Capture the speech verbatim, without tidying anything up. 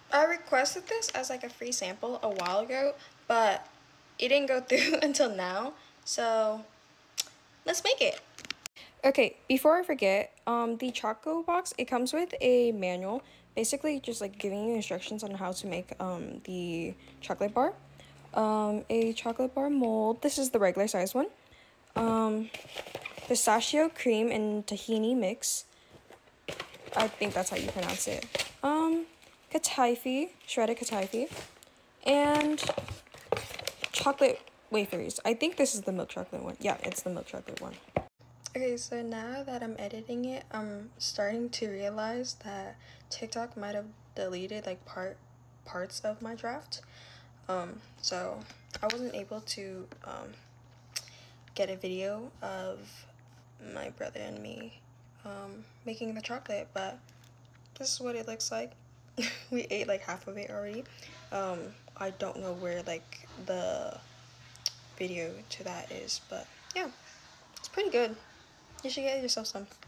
I requested this as like a free sample a while ago, but it didn't go through until now. So let's make it. Okay, before I forget, um, the Choco box, it comes with a manual, basically just like giving you instructions on how to make um, the chocolate bar. Um, a chocolate bar mold, this is the regular size one. Um, pistachio cream and tahini mix. I think that's how you pronounce it. Um, Kataifi, shredded Kataifi, and chocolate wafers. I think this is the milk chocolate one. Yeah, it's the milk chocolate one. Okay, so now that I'm editing it, I'm starting to realize that TikTok might have deleted like part parts of my draft. Um, so I wasn't able to um, get a video of my brother and me um, making the chocolate, but this is what it looks like. We ate like half of it already. Um, I don't know where like the video to that is, but yeah, it's pretty good. You should get yourself some.